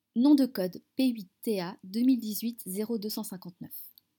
Nom de code P8TA 2018-0259.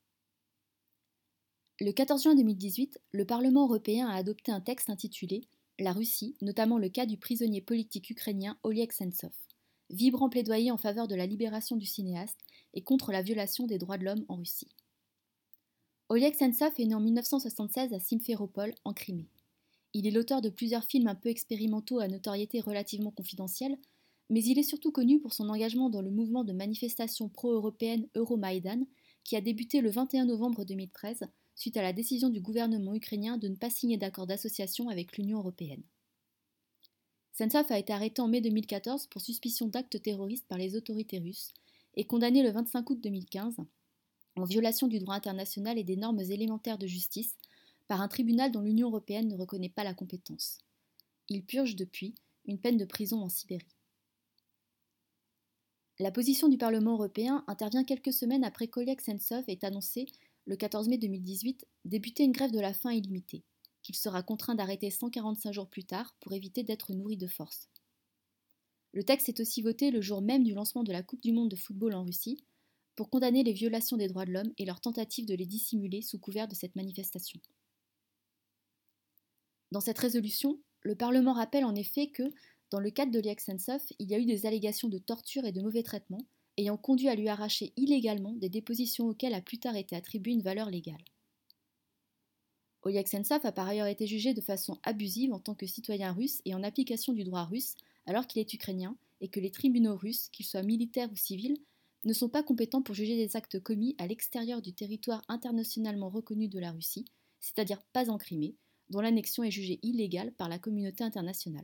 Le 14 juin 2018, le Parlement européen a adopté un texte intitulé La Russie, notamment le cas du prisonnier politique ukrainien Oleg Sentsov, vibrant plaidoyer en faveur de la libération du cinéaste et contre la violation des droits de l'homme en Russie. Oleg Sentsov est né en 1976 à Simferopol, en Crimée. Il est l'auteur de plusieurs films un peu expérimentaux à notoriété relativement confidentielle, mais il est surtout connu pour son engagement dans le mouvement de manifestation pro-européenne Euromaïdan, qui a débuté le 21 novembre 2013, suite à la décision du gouvernement ukrainien de ne pas signer d'accord d'association avec l'Union européenne. Sentsov a été arrêté en mai 2014 pour suspicion d'actes terroristes par les autorités russes et condamné le 25 août 2015 en violation du droit international et des normes élémentaires de justice par un tribunal dont l'Union européenne ne reconnaît pas la compétence. Il purge depuis une peine de prison en Sibérie. La position du Parlement européen intervient quelques semaines après qu'Oleg Sentsov ait annoncé, le 14 mai 2018, débuter une grève de la faim illimitée, qu'il sera contraint d'arrêter 145 jours plus tard pour éviter d'être nourri de force. Le texte est aussi voté le jour même du lancement de la Coupe du monde de football en Russie, pour condamner les violations des droits de l'homme et leur tentative de les dissimuler sous couvert de cette manifestation. Dans cette résolution, le Parlement rappelle en effet que, dans le cadre d'Oleg Sentsov, il y a eu des allégations de torture et de mauvais traitements, ayant conduit à lui arracher illégalement des dépositions auxquelles a plus tard été attribuée une valeur légale. Oleg Sentsov a par ailleurs été jugé de façon abusive en tant que citoyen russe et en application du droit russe, alors qu'il est ukrainien et que les tribunaux russes, qu'ils soient militaires ou civils, ne sont pas compétents pour juger des actes commis à l'extérieur du territoire internationalement reconnu de la Russie, c'est-à-dire pas en Crimée, dont l'annexion est jugée illégale par la communauté internationale.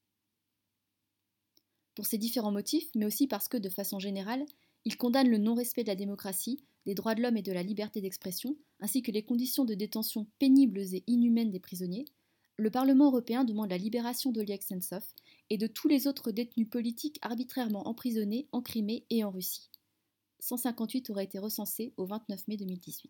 Pour ces différents motifs, mais aussi parce que, de façon générale, il condamne le non-respect de la démocratie, des droits de l'homme et de la liberté d'expression, ainsi que les conditions de détention pénibles et inhumaines des prisonniers, le Parlement européen demande la libération d'Oleg Sentsov et de tous les autres détenus politiques arbitrairement emprisonnés en Crimée et en Russie. 158 auraient été recensés au 29 mai 2018.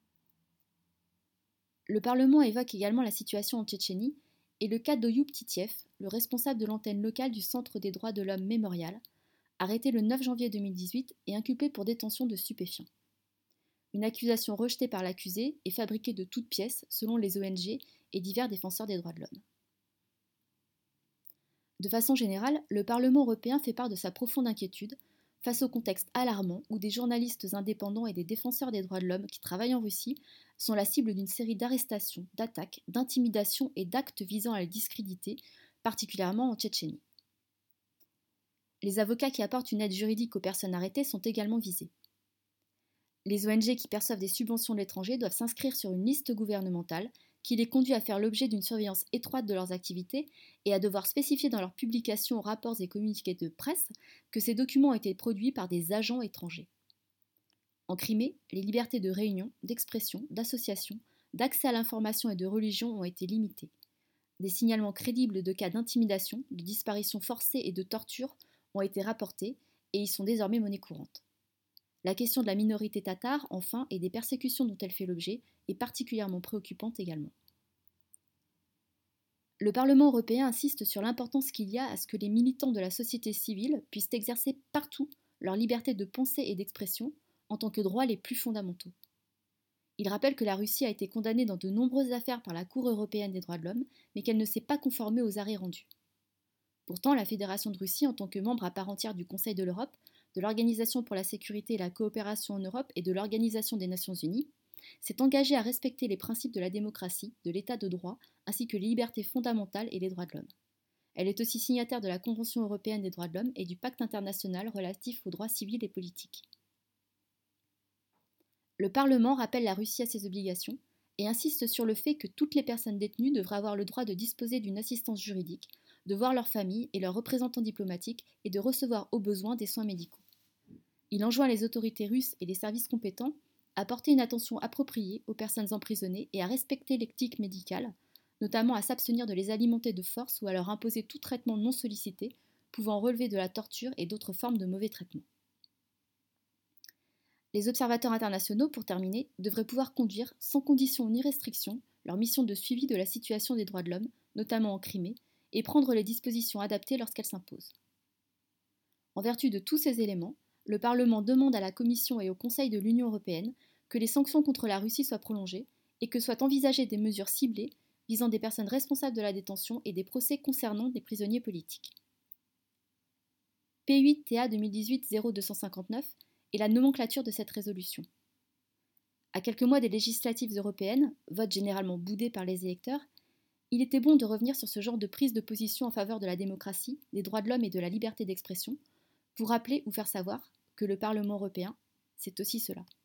Le Parlement évoque également la situation en Tchétchénie et le cas d'Oyoub Titiev, le responsable de l'antenne locale du Centre des droits de l'homme Mémorial, arrêté le 9 janvier 2018 et inculpé pour détention de stupéfiants. Une accusation rejetée par l'accusé et fabriquée de toutes pièces selon les ONG et divers défenseurs des droits de l'homme. De façon générale, le Parlement européen fait part de sa profonde inquiétude face au contexte alarmant où des journalistes indépendants et des défenseurs des droits de l'homme qui travaillent en Russie sont la cible d'une série d'arrestations, d'attaques, d'intimidations et d'actes visant à les discréditer, particulièrement en Tchétchénie. Les avocats qui apportent une aide juridique aux personnes arrêtées sont également visés. Les ONG qui perçoivent des subventions de l'étranger doivent s'inscrire sur une liste gouvernementale qui les conduit à faire l'objet d'une surveillance étroite de leurs activités et à devoir spécifier dans leurs publications, rapports et communiqués de presse que ces documents ont été produits par des agents étrangers. En Crimée, les libertés de réunion, d'expression, d'association, d'accès à l'information et de religion ont été limitées. Des signalements crédibles de cas d'intimidation, de disparition forcée et de torture ont été rapportés et ils sont désormais monnaie courante. La question de la minorité tatare, enfin, et des persécutions dont elle fait l'objet, est particulièrement préoccupante également. Le Parlement européen insiste sur l'importance qu'il y a à ce que les militants de la société civile puissent exercer partout leur liberté de pensée et d'expression en tant que droits les plus fondamentaux. Il rappelle que la Russie a été condamnée dans de nombreuses affaires par la Cour européenne des droits de l'homme, mais qu'elle ne s'est pas conformée aux arrêts rendus. Pourtant, la Fédération de Russie, en tant que membre à part entière du Conseil de l'Europe, de l'Organisation pour la sécurité et la coopération en Europe et de l'Organisation des Nations Unies, s'est engagée à respecter les principes de la démocratie, de l'état de droit, ainsi que les libertés fondamentales et les droits de l'homme. Elle est aussi signataire de la Convention européenne des droits de l'homme et du Pacte international relatif aux droits civils et politiques. Le Parlement rappelle la Russie à ses obligations et insiste sur le fait que toutes les personnes détenues devraient avoir le droit de disposer d'une assistance juridique, de voir leurs familles et leurs représentants diplomatiques et de recevoir au besoin des soins médicaux. Il enjoint les autorités russes et les services compétents à porter une attention appropriée aux personnes emprisonnées et à respecter l'éthique médicale, notamment à s'abstenir de les alimenter de force ou à leur imposer tout traitement non sollicité pouvant relever de la torture et d'autres formes de mauvais traitements. Les observateurs internationaux, pour terminer, devraient pouvoir conduire, sans condition ni restriction, leur mission de suivi de la situation des droits de l'homme, notamment en Crimée, et prendre les dispositions adaptées lorsqu'elles s'imposent. En vertu de tous ces éléments, le Parlement demande à la Commission et au Conseil de l'Union européenne que les sanctions contre la Russie soient prolongées et que soient envisagées des mesures ciblées visant des personnes responsables de la détention et des procès concernant des prisonniers politiques. P8TA 2018-0259 est la nomenclature de cette résolution. À quelques mois des législatives européennes, vote généralement boudé par les électeurs, il était bon de revenir sur ce genre de prise de position en faveur de la démocratie, des droits de l'homme et de la liberté d'expression, pour rappeler ou faire savoir que le Parlement européen, c'est aussi cela.